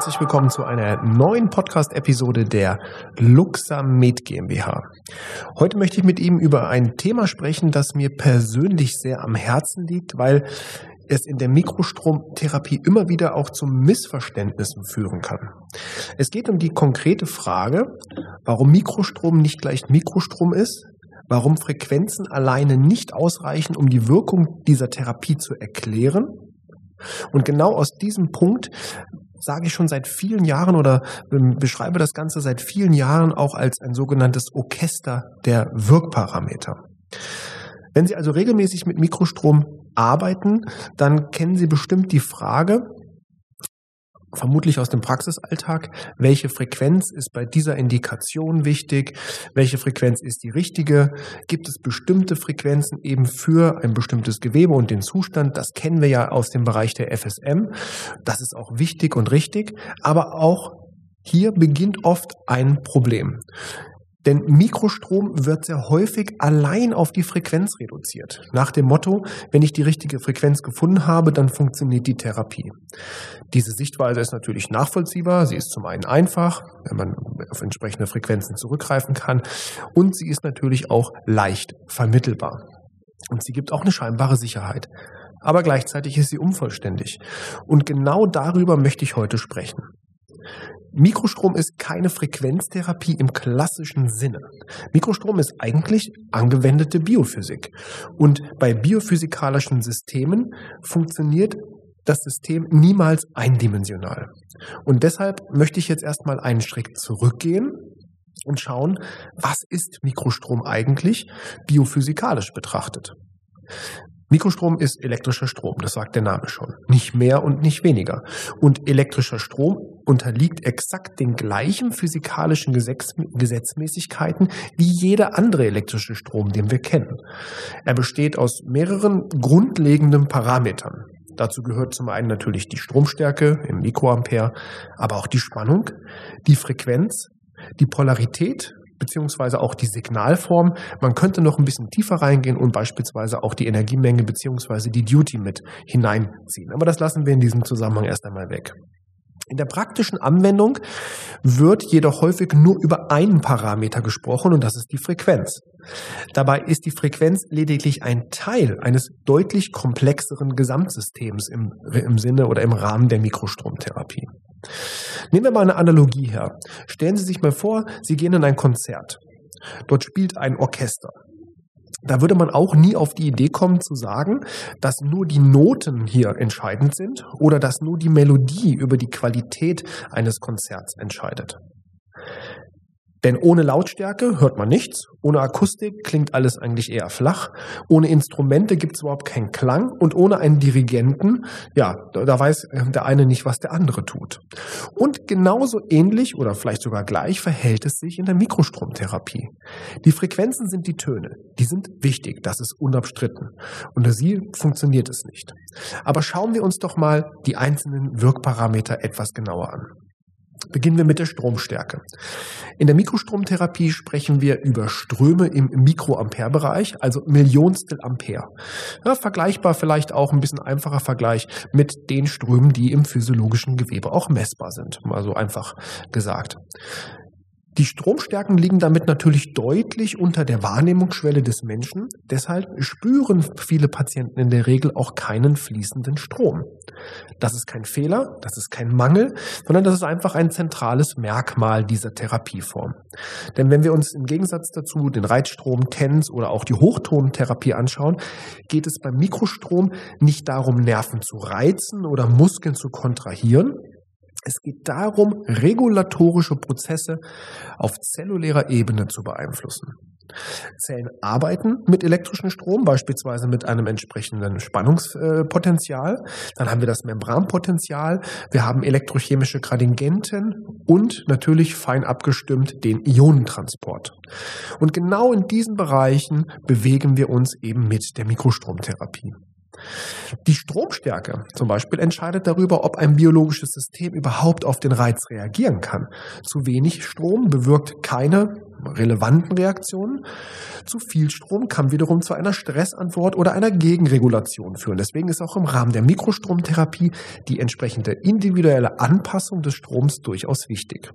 herzlich willkommen zu einer neuen Podcast-Episode der Luxamed GmbH. Heute möchte ich mit Ihnen über ein Thema sprechen, das mir persönlich sehr am Herzen liegt, weil es in der Mikrostromtherapie immer wieder auch zu Missverständnissen führen kann. Es geht um die konkrete Frage, warum Mikrostrom nicht gleich Mikrostrom ist, warum Frequenzen alleine nicht ausreichen, um die Wirkung dieser Therapie zu erklären. Und genau aus diesem Punkt sage ich schon seit vielen Jahren oder beschreibe das Ganze seit vielen Jahren auch als ein sogenanntes Orchester der Wirkparameter. Wenn Sie also regelmäßig mit Mikrostrom arbeiten, dann kennen Sie bestimmt die Frage, vermutlich aus dem Praxisalltag, welche Frequenz ist bei dieser Indikation wichtig, welche Frequenz ist die richtige, gibt es bestimmte Frequenzen eben für ein bestimmtes Gewebe und den Zustand, das kennen wir ja aus dem Bereich der FSM, das ist auch wichtig und richtig, aber auch hier beginnt oft ein Problem. Denn Mikrostrom wird sehr häufig allein auf die Frequenz reduziert. Nach dem Motto, wenn ich die richtige Frequenz gefunden habe, dann funktioniert die Therapie. Diese Sichtweise ist natürlich nachvollziehbar. Sie ist zum einen einfach, wenn man auf entsprechende Frequenzen zurückgreifen kann. Und sie ist natürlich auch leicht vermittelbar. Und sie gibt auch eine scheinbare Sicherheit. Aber gleichzeitig ist sie unvollständig. Und genau darüber möchte ich heute sprechen. Mikrostrom ist keine Frequenztherapie im klassischen Sinne. Mikrostrom ist eigentlich angewendete Biophysik. Und bei biophysikalischen Systemen funktioniert das System niemals eindimensional. Und deshalb möchte ich jetzt erstmal einen Schritt zurückgehen und schauen, was ist Mikrostrom eigentlich biophysikalisch betrachtet. Mikrostrom ist elektrischer Strom, das sagt der Name schon. Nicht mehr und nicht weniger. Und elektrischer Strom unterliegt exakt den gleichen physikalischen Gesetzmäßigkeiten wie jeder andere elektrische Strom, den wir kennen. Er besteht aus mehreren grundlegenden Parametern. Dazu gehört zum einen natürlich die Stromstärke im Mikroampere, aber auch die Spannung, die Frequenz, die Polarität, beziehungsweise auch die Signalform. Man könnte noch ein bisschen tiefer reingehen und beispielsweise auch die Energiemenge beziehungsweise die Duty mit hineinziehen. Aber das lassen wir in diesem Zusammenhang erst einmal weg. In der praktischen Anwendung wird jedoch häufig nur über einen Parameter gesprochen und das ist die Frequenz. Dabei ist die Frequenz lediglich ein Teil eines deutlich komplexeren Gesamtsystems im Sinne oder im Rahmen der Mikrostromtherapie. Nehmen wir mal eine Analogie her. Stellen Sie sich mal vor, Sie gehen in ein Konzert. Dort spielt ein Orchester. Da würde man auch nie auf die Idee kommen zu sagen, dass nur die Noten hier entscheidend sind oder dass nur die Melodie über die Qualität eines Konzerts entscheidet. Denn ohne Lautstärke hört man nichts, ohne Akustik klingt alles eigentlich eher flach, ohne Instrumente gibt es überhaupt keinen Klang und ohne einen Dirigenten, ja, da weiß der eine nicht, was der andere tut. Und genauso ähnlich oder vielleicht sogar gleich verhält es sich in der Mikrostromtherapie. Die Frequenzen sind die Töne, die sind wichtig, das ist unabstritten. Unter sie funktioniert es nicht. Aber schauen wir uns doch mal die einzelnen Wirkparameter etwas genauer an. Beginnen wir mit der Stromstärke. In der Mikrostromtherapie sprechen wir über Ströme im Mikroampere-Bereich, also Millionstel Ampere. Ja, vergleichbar vielleicht auch ein bisschen einfacher Vergleich mit den Strömen, die im physiologischen Gewebe auch messbar sind, mal so einfach gesagt. Die Stromstärken liegen damit natürlich deutlich unter der Wahrnehmungsschwelle des Menschen. Deshalb spüren viele Patienten in der Regel auch keinen fließenden Strom. Das ist kein Fehler, das ist kein Mangel, sondern das ist einfach ein zentrales Merkmal dieser Therapieform. Denn wenn wir uns im Gegensatz dazu den Reizstrom, TENS oder auch die Hochtontherapie anschauen, geht es beim Mikrostrom nicht darum, Nerven zu reizen oder Muskeln zu kontrahieren. Es geht darum, regulatorische Prozesse auf zellulärer Ebene zu beeinflussen. Zellen arbeiten mit elektrischem Strom, beispielsweise mit einem entsprechenden Spannungspotenzial. Dann haben wir das Membranpotenzial, wir haben elektrochemische Gradienten und natürlich fein abgestimmt den Ionentransport. Und genau in diesen Bereichen bewegen wir uns eben mit der Mikrostromtherapie. Die Stromstärke zum Beispiel entscheidet darüber, ob ein biologisches System überhaupt auf den Reiz reagieren kann. Zu wenig Strom bewirkt keine relevanten Reaktionen. Zu viel Strom kann wiederum zu einer Stressantwort oder einer Gegenregulation führen. Deswegen ist auch im Rahmen der Mikrostromtherapie die entsprechende individuelle Anpassung des Stroms durchaus wichtig.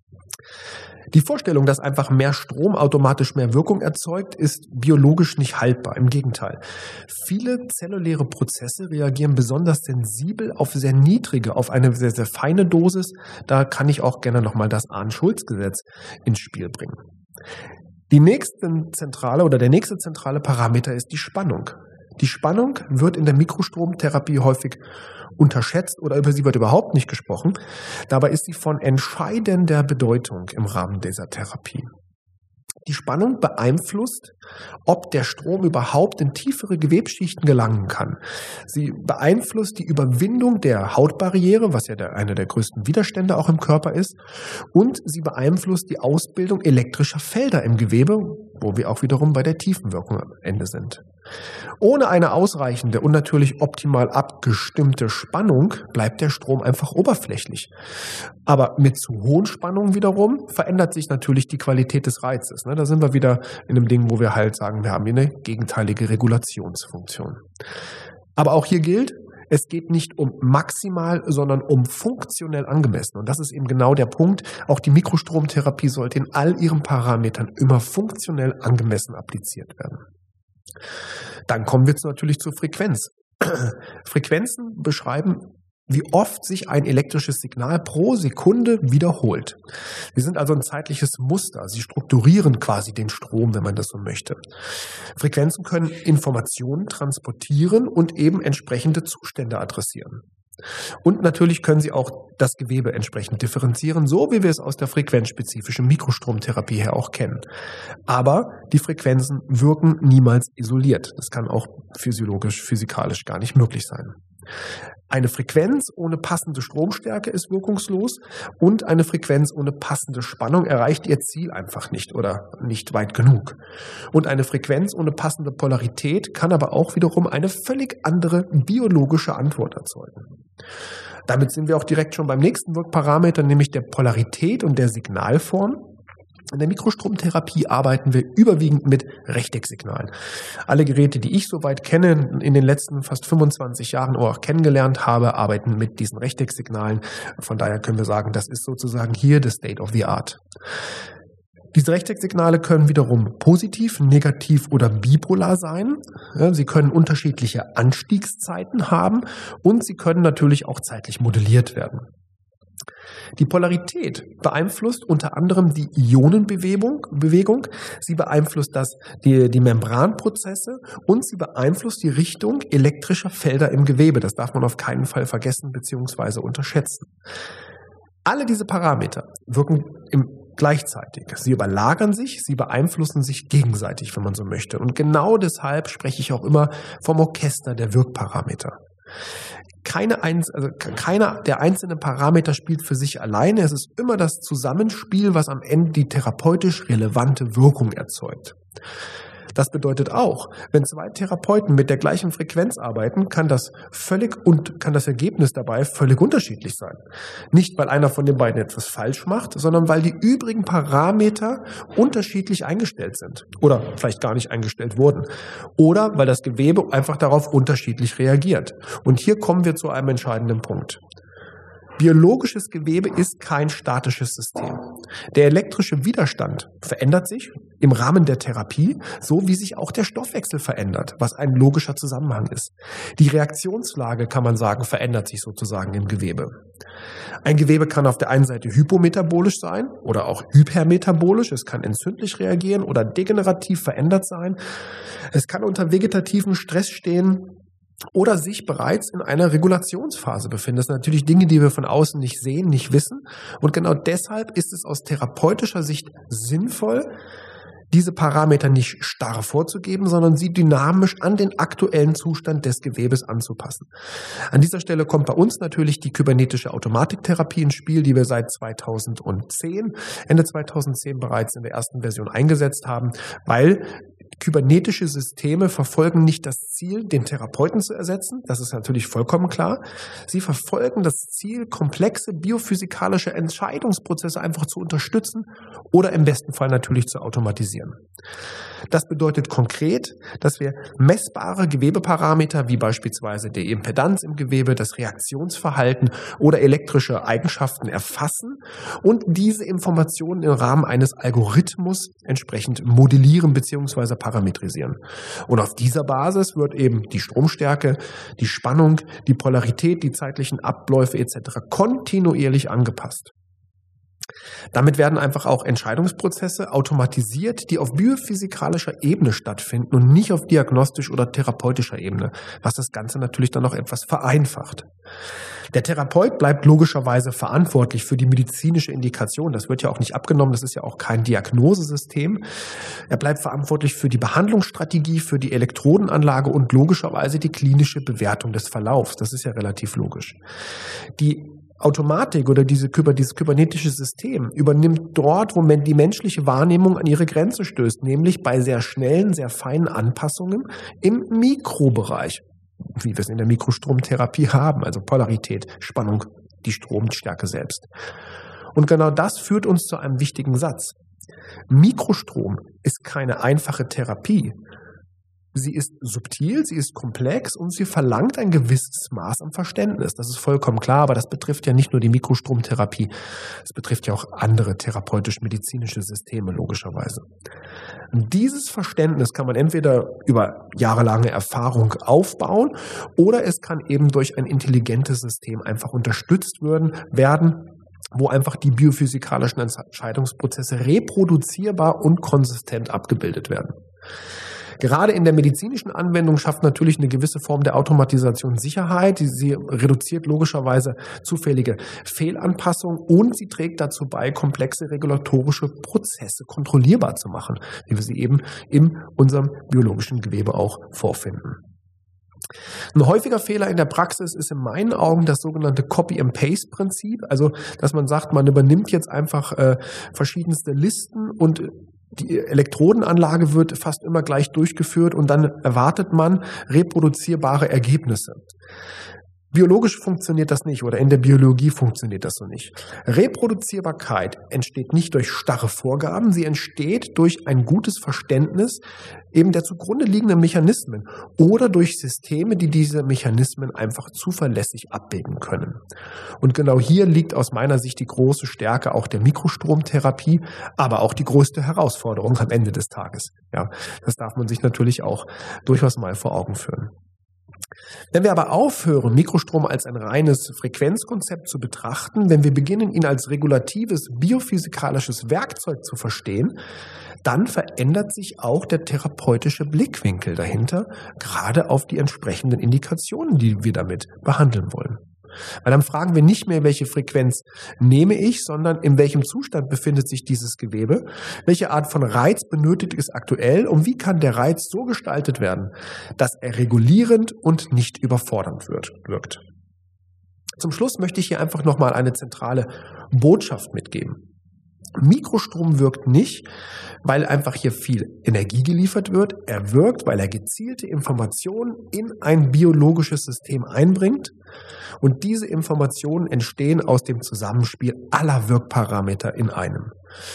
Die Vorstellung, dass einfach mehr Strom automatisch mehr Wirkung erzeugt, ist biologisch nicht haltbar. Im Gegenteil. Viele zelluläre Prozesse reagieren besonders sensibel auf sehr niedrige, auf eine sehr, sehr feine Dosis. Da kann ich auch gerne nochmal das Arn-Schulz-Gesetz ins Spiel bringen. Der nächste zentrale Parameter ist die Spannung. Die Spannung wird in der Mikrostromtherapie häufig unterschätzt oder über sie wird überhaupt nicht gesprochen. Dabei ist sie von entscheidender Bedeutung im Rahmen dieser Therapie. Die Spannung beeinflusst, ob der Strom überhaupt in tiefere Gewebsschichten gelangen kann. Sie beeinflusst die Überwindung der Hautbarriere, was ja einer der größten Widerstände auch im Körper ist. Und sie beeinflusst die Ausbildung elektrischer Felder im Gewebe, wo wir auch wiederum bei der Tiefenwirkung am Ende sind. Ohne eine ausreichende und natürlich optimal abgestimmte Spannung bleibt der Strom einfach oberflächlich. Aber mit zu hohen Spannungen wiederum verändert sich natürlich die Qualität des Reizes. Da sind wir wieder in einem Ding, wo wir halt sagen, wir haben hier eine gegenteilige Regulationsfunktion. Aber auch hier gilt, es geht nicht um maximal, sondern um funktionell angemessen. Und das ist eben genau der Punkt. Auch die Mikrostromtherapie sollte in all ihren Parametern immer funktionell angemessen appliziert werden. Dann kommen wir natürlich zur Frequenz. Frequenzen beschreiben, wie oft sich ein elektrisches Signal pro Sekunde wiederholt. Sie sind also ein zeitliches Muster. Sie strukturieren quasi den Strom, wenn man das so möchte. Frequenzen können Informationen transportieren und eben entsprechende Zustände adressieren. Und natürlich können sie auch das Gewebe entsprechend differenzieren, so wie wir es aus der frequenzspezifischen Mikrostromtherapie her auch kennen. Aber die Frequenzen wirken niemals isoliert. Das kann auch physikalisch gar nicht möglich sein. Eine Frequenz ohne passende Stromstärke ist wirkungslos und eine Frequenz ohne passende Spannung erreicht ihr Ziel einfach nicht oder nicht weit genug. Und eine Frequenz ohne passende Polarität kann aber auch wiederum eine völlig andere biologische Antwort erzeugen. Damit sind wir auch direkt schon beim nächsten Wirkparameter, nämlich der Polarität und der Signalform. In der Mikrostromtherapie arbeiten wir überwiegend mit Rechtecksignalen. Alle Geräte, die ich soweit kenne, in den letzten fast 25 Jahren auch kennengelernt habe, arbeiten mit diesen Rechtecksignalen. Von daher können wir sagen, das ist sozusagen hier the state of the art. Diese Rechtecksignale können wiederum positiv, negativ oder bipolar sein. Sie können unterschiedliche Anstiegszeiten haben und sie können natürlich auch zeitlich modelliert werden. Die Polarität beeinflusst unter anderem die Ionenbewegung, sie beeinflusst die Membranprozesse und sie beeinflusst die Richtung elektrischer Felder im Gewebe. Das darf man auf keinen Fall vergessen bzw. unterschätzen. Alle diese Parameter wirken gleichzeitig. Sie überlagern sich, sie beeinflussen sich gegenseitig, wenn man so möchte. Und genau deshalb spreche ich auch immer vom Orchester der Wirkparameter. Keiner der einzelnen Parameter spielt für sich alleine. Es ist immer das Zusammenspiel, was am Ende die therapeutisch relevante Wirkung erzeugt. Das bedeutet auch, wenn zwei Therapeuten mit der gleichen Frequenz arbeiten, kann das Ergebnis dabei völlig unterschiedlich sein. Nicht, weil einer von den beiden etwas falsch macht, sondern weil die übrigen Parameter unterschiedlich eingestellt sind oder vielleicht gar nicht eingestellt wurden oder weil das Gewebe einfach darauf unterschiedlich reagiert. Und hier kommen wir zu einem entscheidenden Punkt. Biologisches Gewebe ist kein statisches System. Der elektrische Widerstand verändert sich im Rahmen der Therapie, so wie sich auch der Stoffwechsel verändert, was ein logischer Zusammenhang ist. Die Reaktionslage, kann man sagen, verändert sich sozusagen im Gewebe. Ein Gewebe kann auf der einen Seite hypometabolisch sein oder auch hypermetabolisch. Es kann entzündlich reagieren oder degenerativ verändert sein. Es kann unter vegetativem Stress stehen oder sich bereits in einer Regulationsphase befinden. Das sind natürlich Dinge, die wir von außen nicht sehen, nicht wissen. Und genau deshalb ist es aus therapeutischer Sicht sinnvoll, diese Parameter nicht starr vorzugeben, sondern sie dynamisch an den aktuellen Zustand des Gewebes anzupassen. An dieser Stelle kommt bei uns natürlich die kybernetische Automatiktherapie ins Spiel, die wir seit Ende 2010 bereits in der ersten Version eingesetzt haben, weil Kybernetische Systeme verfolgen nicht das Ziel, den Therapeuten zu ersetzen. Das ist natürlich vollkommen klar. Sie verfolgen das Ziel, komplexe biophysikalische Entscheidungsprozesse einfach zu unterstützen oder im besten Fall natürlich zu automatisieren. Das bedeutet konkret, dass wir messbare Gewebeparameter wie beispielsweise die Impedanz im Gewebe, das Reaktionsverhalten oder elektrische Eigenschaften erfassen und diese Informationen im Rahmen eines Algorithmus entsprechend modellieren bzw. parametrisieren. Und auf dieser Basis wird eben die Stromstärke, die Spannung, die Polarität, die zeitlichen Abläufe etc. kontinuierlich angepasst. Damit werden einfach auch Entscheidungsprozesse automatisiert, die auf biophysikalischer Ebene stattfinden und nicht auf diagnostisch oder therapeutischer Ebene, was das Ganze natürlich dann noch etwas vereinfacht. Der Therapeut bleibt logischerweise verantwortlich für die medizinische Indikation. Das wird ja auch nicht abgenommen, das ist ja auch kein Diagnosesystem. Er bleibt verantwortlich für die Behandlungsstrategie, für die Elektrodenanlage und logischerweise die klinische Bewertung des Verlaufs. Das ist ja relativ logisch. Die Automatik oder dieses kybernetische System übernimmt dort, wo die menschliche Wahrnehmung an ihre Grenze stößt, nämlich bei sehr schnellen, sehr feinen Anpassungen im Mikrobereich, wie wir es in der Mikrostromtherapie haben, also Polarität, Spannung, die Stromstärke selbst. Und genau das führt uns zu einem wichtigen Satz. Mikrostrom ist keine einfache Therapie. Sie ist subtil, sie ist komplex und sie verlangt ein gewisses Maß an Verständnis. Das ist vollkommen klar, aber das betrifft ja nicht nur die Mikrostromtherapie. Es betrifft ja auch andere therapeutisch-medizinische Systeme, logischerweise. Und dieses Verständnis kann man entweder über jahrelange Erfahrung aufbauen oder es kann eben durch ein intelligentes System einfach unterstützt werden, wo einfach die biophysikalischen Entscheidungsprozesse reproduzierbar und konsistent abgebildet werden. Gerade in der medizinischen Anwendung schafft natürlich eine gewisse Form der Automatisation Sicherheit. Sie reduziert logischerweise zufällige Fehlanpassungen und sie trägt dazu bei, komplexe regulatorische Prozesse kontrollierbar zu machen, wie wir sie eben in unserem biologischen Gewebe auch vorfinden. Ein häufiger Fehler in der Praxis ist in meinen Augen das sogenannte Copy-and-Paste-Prinzip. Also, dass man sagt, man übernimmt jetzt einfach verschiedenste Listen und die Elektrodenanlage wird fast immer gleich durchgeführt und dann erwartet man reproduzierbare Ergebnisse. Biologisch funktioniert das nicht oder in der Biologie funktioniert das so nicht. Reproduzierbarkeit entsteht nicht durch starre Vorgaben, sie entsteht durch ein gutes Verständnis eben der zugrunde liegenden Mechanismen oder durch Systeme, die diese Mechanismen einfach zuverlässig abbilden können. Und genau hier liegt aus meiner Sicht die große Stärke auch der Mikrostromtherapie, aber auch die größte Herausforderung am Ende des Tages. Ja, das darf man sich natürlich auch durchaus mal vor Augen führen. Wenn wir aber aufhören, Mikrostrom als ein reines Frequenzkonzept zu betrachten, wenn wir beginnen, ihn als regulatives, biophysikalisches Werkzeug zu verstehen, dann verändert sich auch der therapeutische Blickwinkel dahinter, gerade auf die entsprechenden Indikationen, die wir damit behandeln wollen. Weil dann fragen wir nicht mehr, welche Frequenz nehme ich, sondern in welchem Zustand befindet sich dieses Gewebe, welche Art von Reiz benötigt es aktuell und wie kann der Reiz so gestaltet werden, dass er regulierend und nicht überfordernd wirkt. Zum Schluss möchte ich hier einfach nochmal eine zentrale Botschaft mitgeben. Mikrostrom wirkt nicht, weil einfach hier viel Energie geliefert wird. Er wirkt, weil er gezielte Informationen in ein biologisches System einbringt. Und diese Informationen entstehen aus dem Zusammenspiel aller Wirkparameter in einem.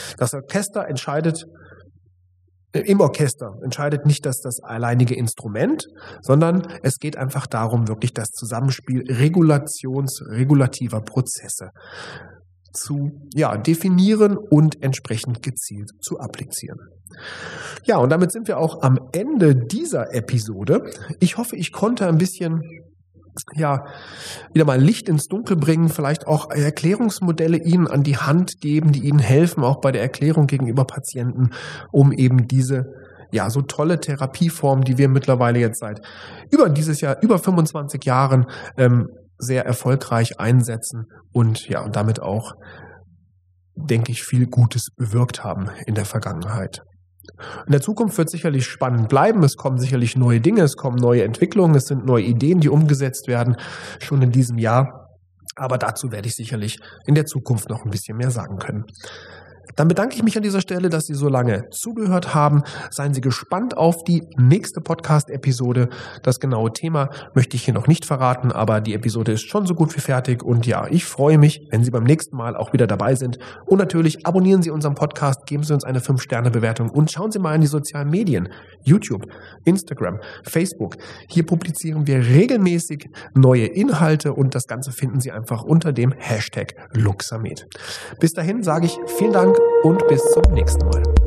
Im Orchester entscheidet nicht das alleinige Instrument, sondern es geht einfach darum, wirklich das Zusammenspiel regulativer Prozesse zu definieren und entsprechend gezielt zu applizieren. Ja, und damit sind wir auch am Ende dieser Episode. Ich hoffe, ich konnte ein bisschen wieder mal Licht ins Dunkel bringen, vielleicht auch Erklärungsmodelle Ihnen an die Hand geben, die Ihnen helfen, auch bei der Erklärung gegenüber Patienten, um eben diese so tolle Therapieform, die wir mittlerweile jetzt seit über 25 Jahren sehr erfolgreich einsetzen und damit auch, denke ich, viel Gutes bewirkt haben in der Vergangenheit. In der Zukunft wird sicherlich spannend bleiben. Es kommen sicherlich neue Dinge, es kommen neue Entwicklungen, es sind neue Ideen, die umgesetzt werden, schon in diesem Jahr. Aber dazu werde ich sicherlich in der Zukunft noch ein bisschen mehr sagen können. Dann bedanke ich mich an dieser Stelle, dass Sie so lange zugehört haben. Seien Sie gespannt auf die nächste Podcast-Episode. Das genaue Thema möchte ich hier noch nicht verraten, aber die Episode ist schon so gut wie fertig. Und ja, ich freue mich, wenn Sie beim nächsten Mal auch wieder dabei sind. Und natürlich abonnieren Sie unseren Podcast, geben Sie uns eine 5-Sterne-Bewertung und schauen Sie mal in die sozialen Medien. YouTube, Instagram, Facebook. Hier publizieren wir regelmäßig neue Inhalte und das Ganze finden Sie einfach unter dem Hashtag Luxamed. Bis dahin sage ich vielen Dank und bis zum nächsten Mal.